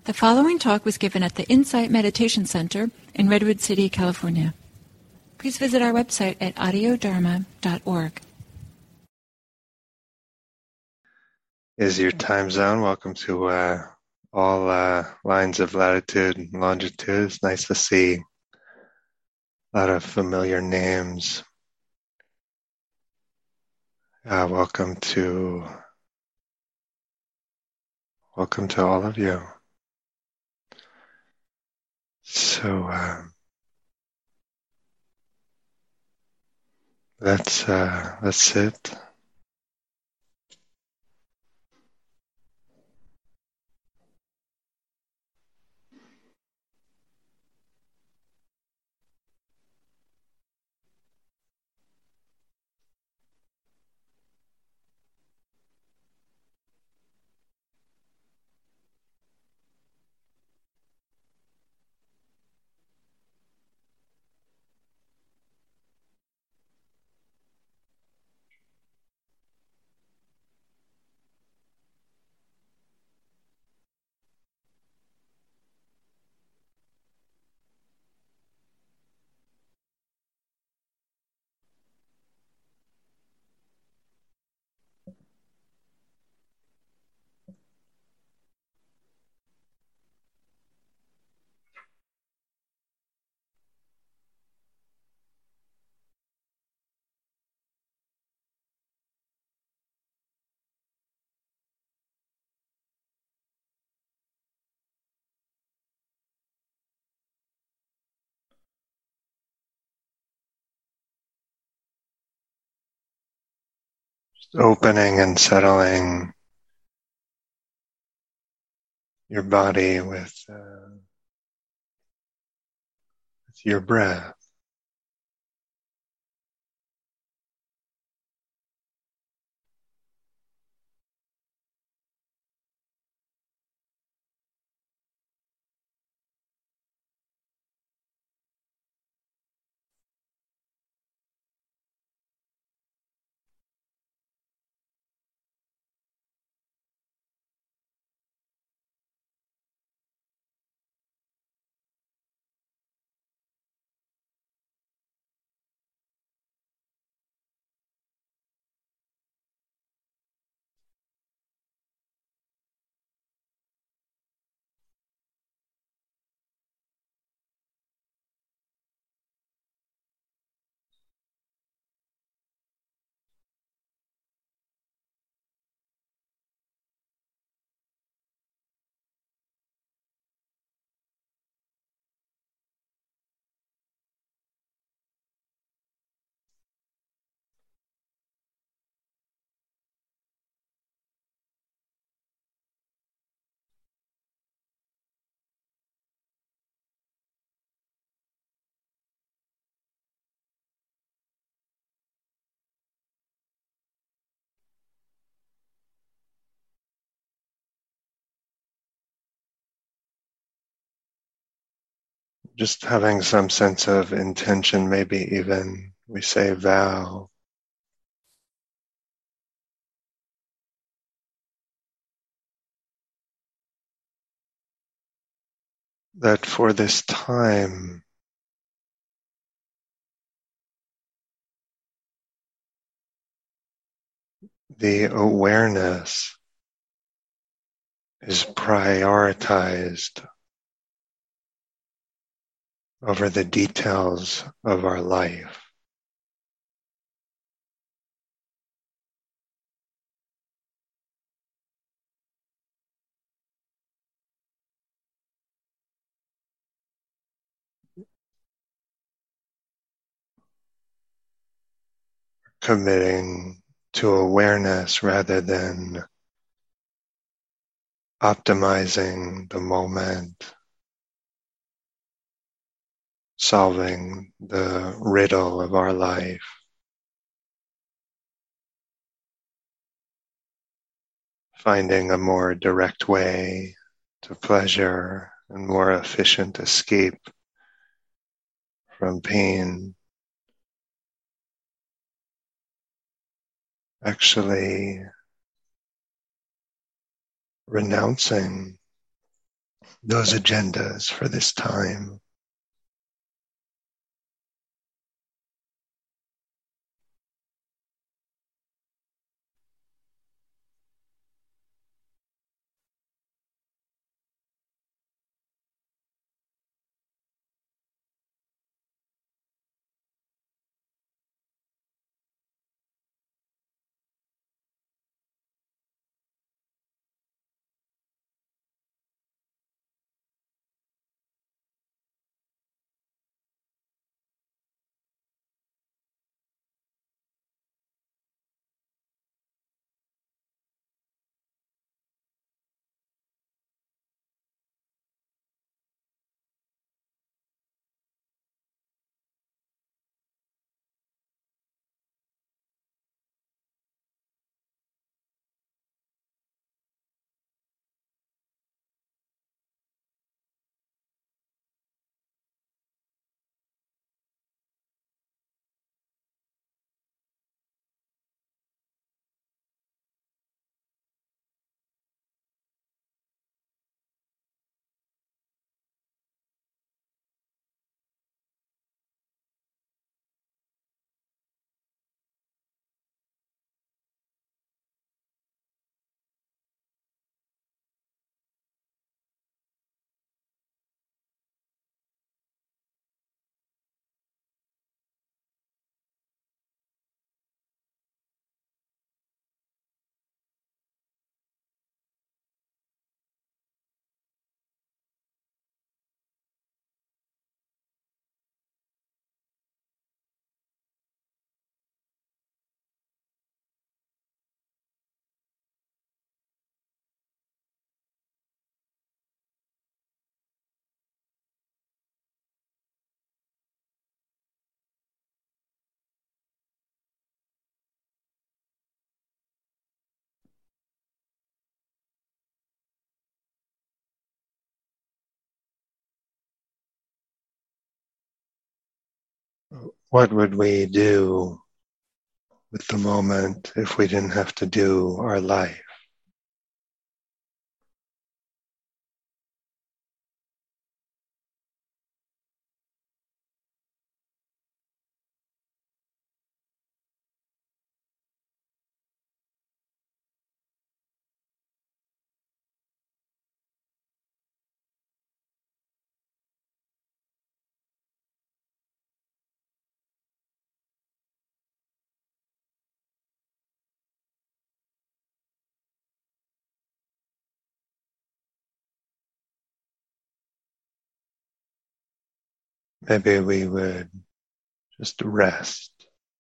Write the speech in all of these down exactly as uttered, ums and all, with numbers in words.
The following talk was given at the Insight Meditation Center in Redwood City, California. Please visit our website at audio dharma dot org. Is your time zone? Welcome to uh, all uh, lines of latitude and longitude. It's nice to see a lot of familiar names. Uh, welcome to welcome to all of you. So uh, let's uh, let's sit. Opening and settling your body with, uh, with your breath. Just having some sense of intention, maybe even we say vow. That for this time, the awareness is prioritized over the details of our life. Committing to awareness rather than optimizing the moment, solving the riddle of our life. Finding a more direct way to pleasure and more efficient escape from pain. Actually renouncing those agendas for this time. What would we do with the moment if we didn't have to do our life? Maybe we would just rest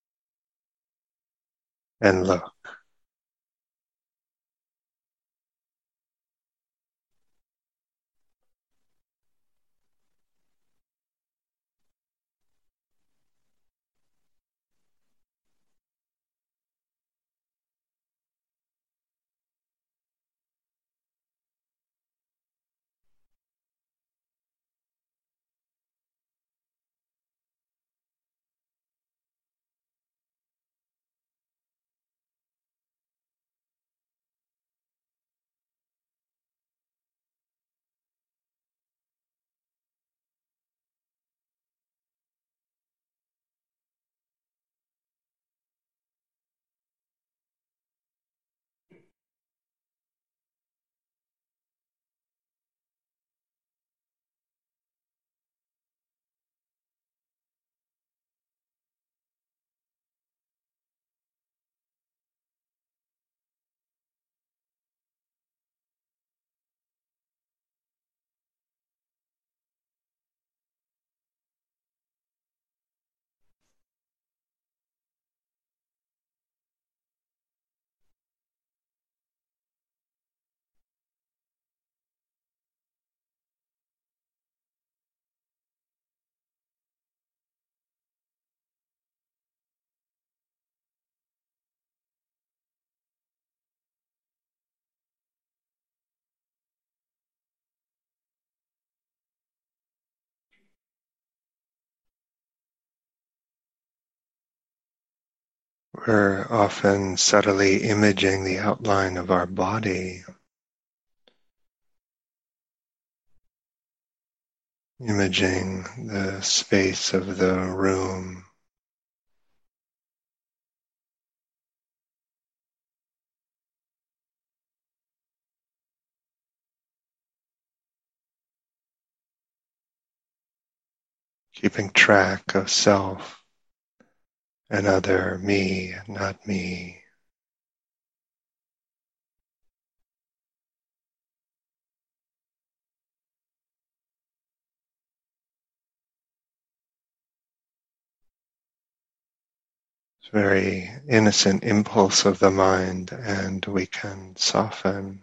and look. We're often subtly imaging the outline of our body. imaging the space of the room. Keeping track of self and other, me, not me. It's a very innocent impulse of the mind, and we can soften.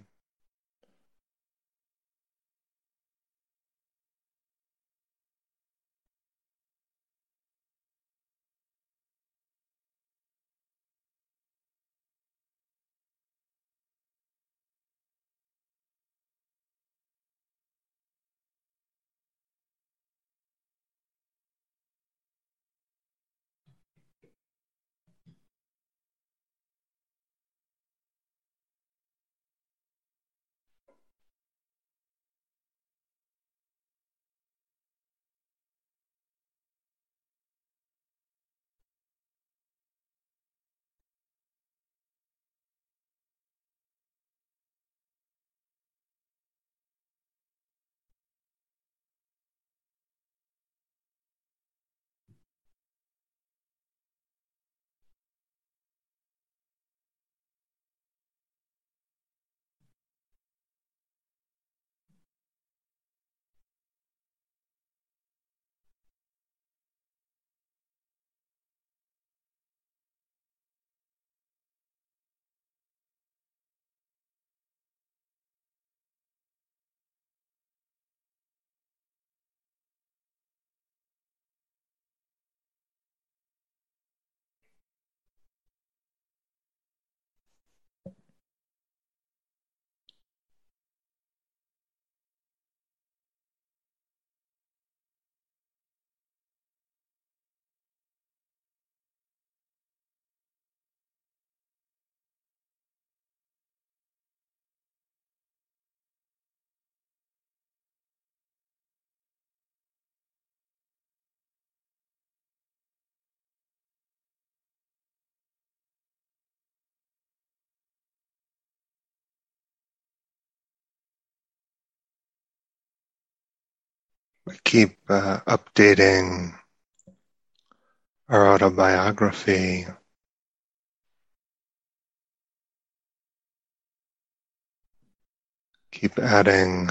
We keep uh, updating our autobiography, keep adding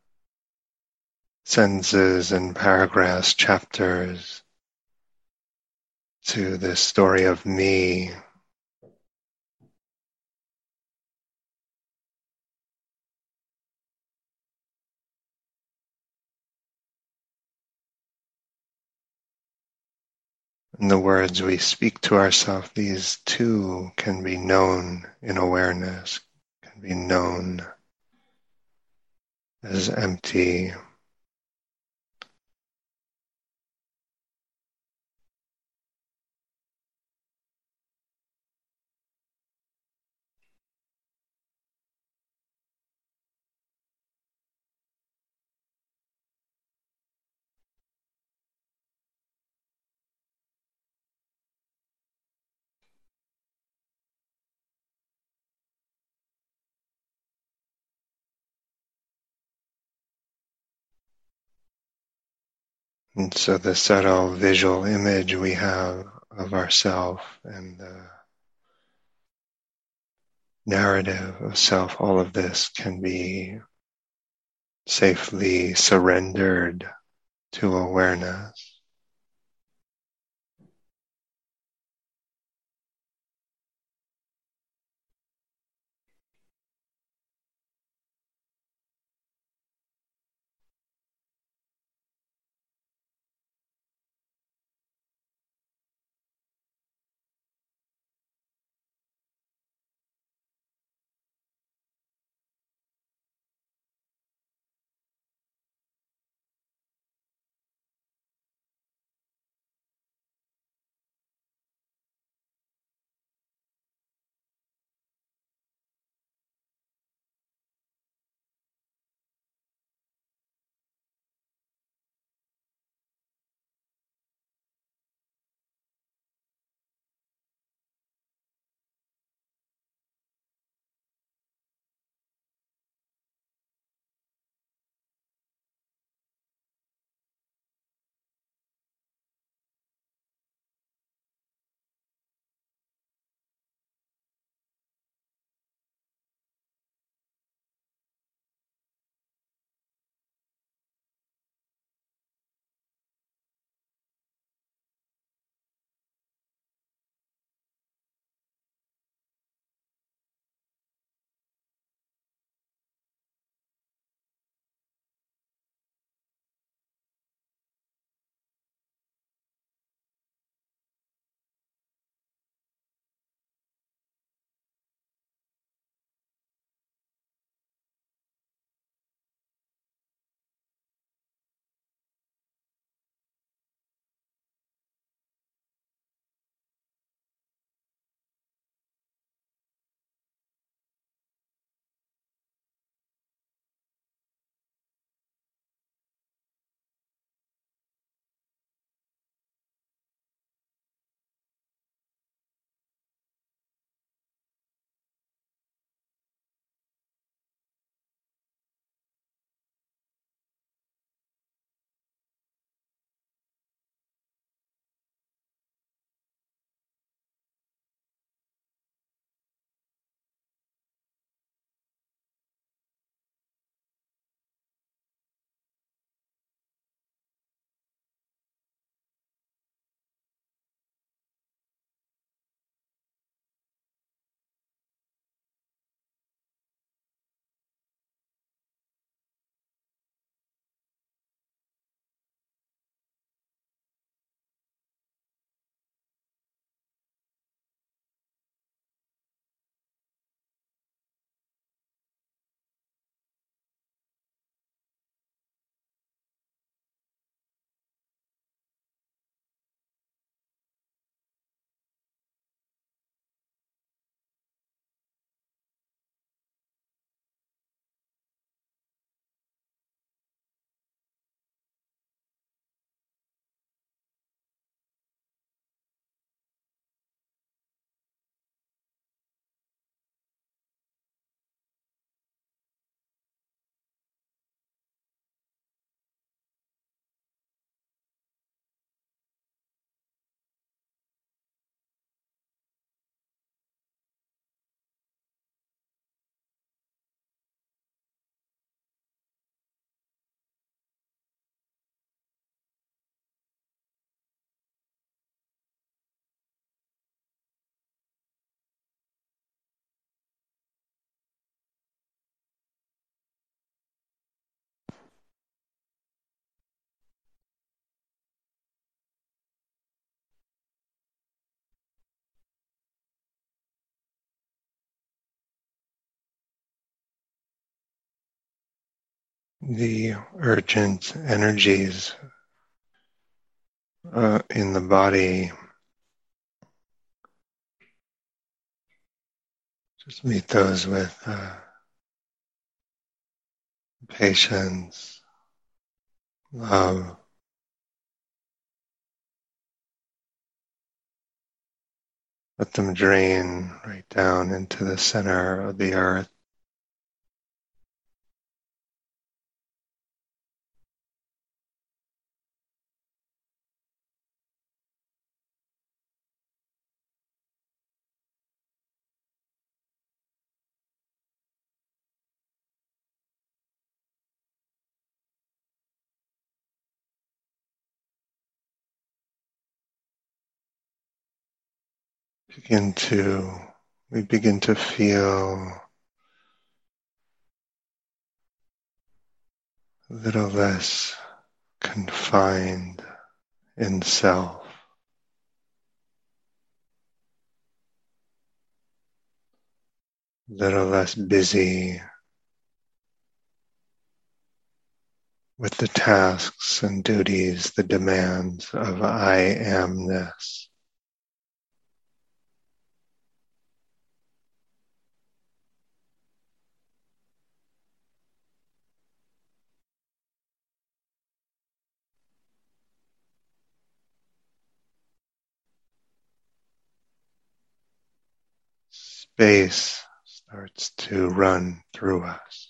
sentences and paragraphs, chapters to this story of me. And the words we speak to ourselves, these too can be known in awareness, can be known as empty. And so the subtle visual image we have of ourself and the narrative of self, all of this can be safely surrendered to awareness. the urgent energies uh, in the body. Just meet those with uh, patience, love. Let them drain right down into the center of the earth. Begin to, we begin to feel a little less confined in self, a little less busy with the tasks and duties, the demands of I amness. Space starts to run through us.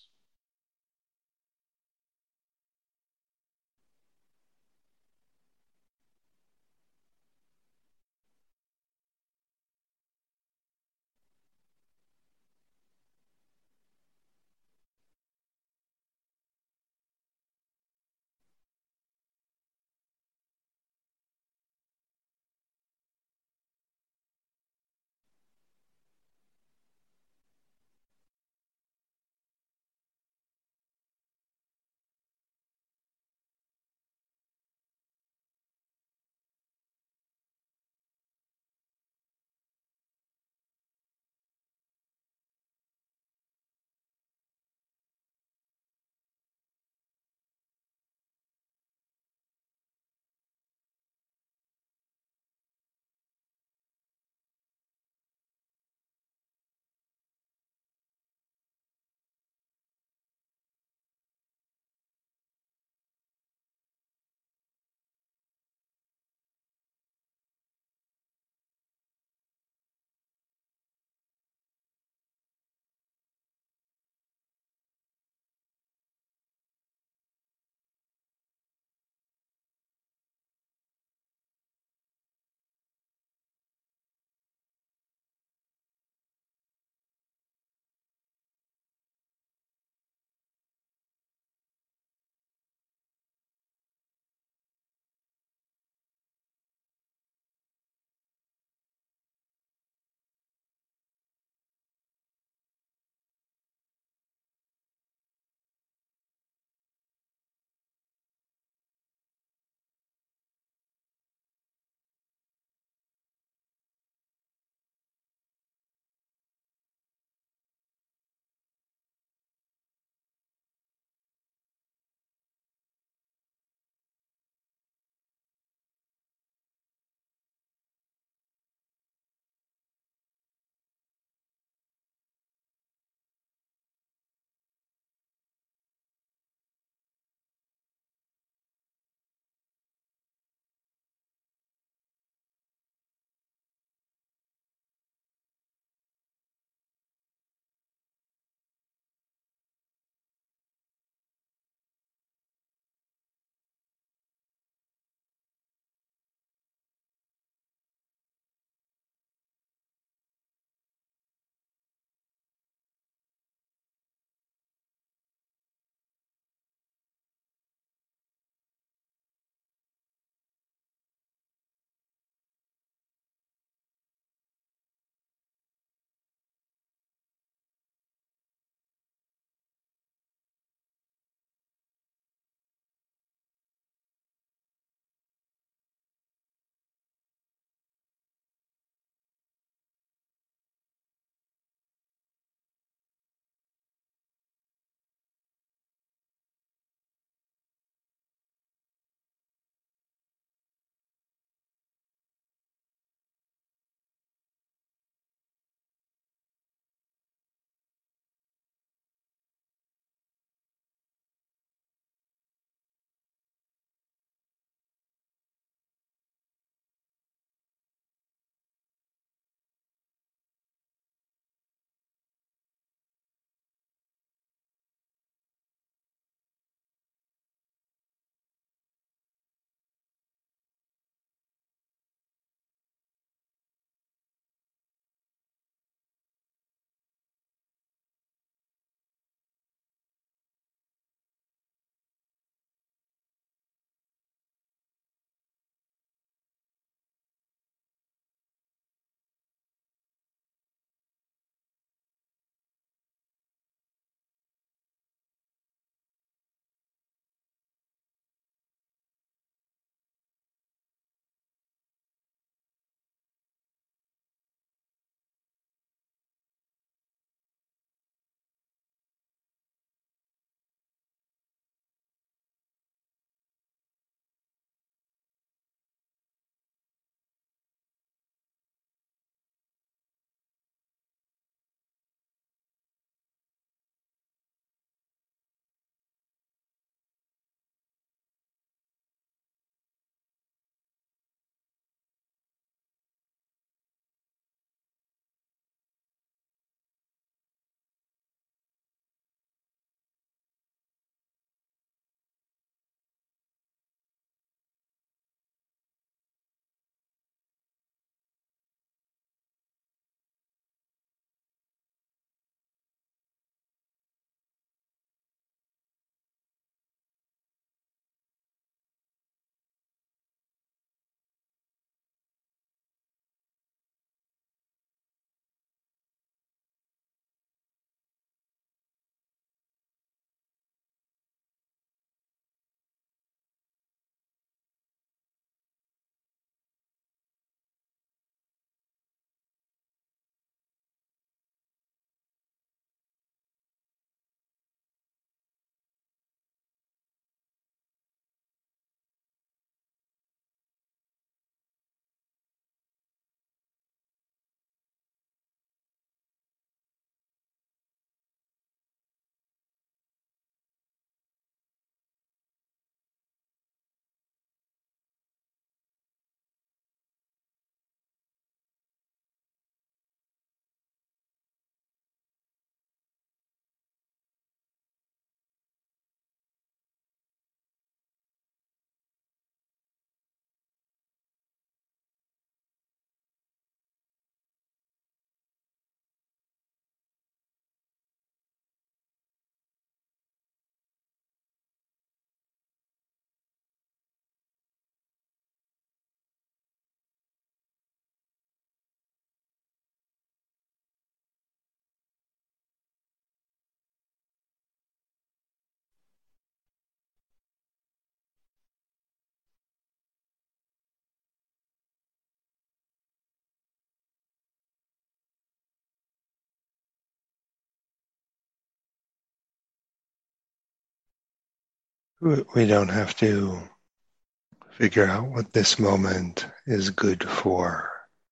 We don't have to figure out what this moment is good for,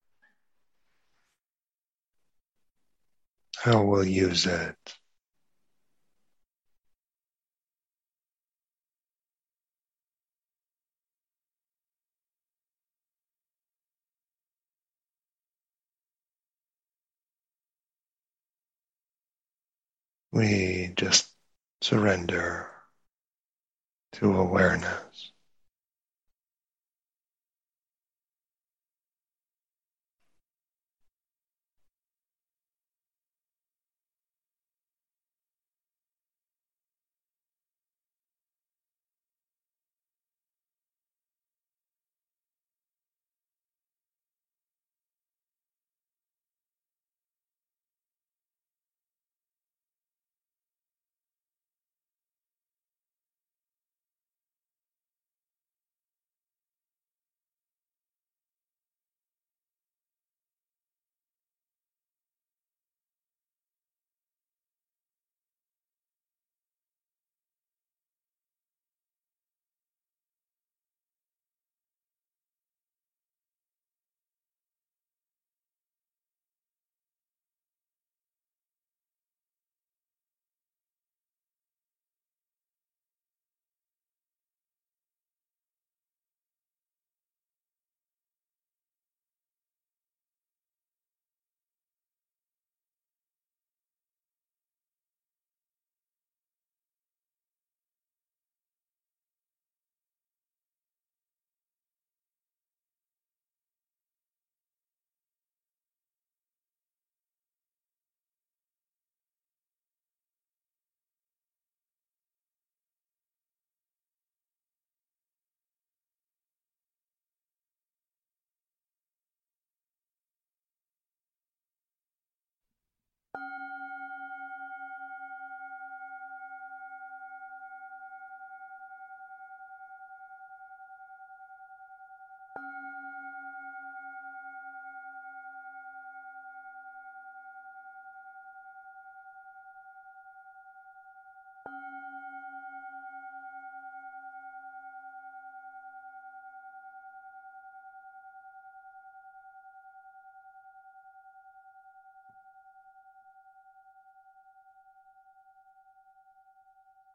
how we'll use it. We just surrender to awareness.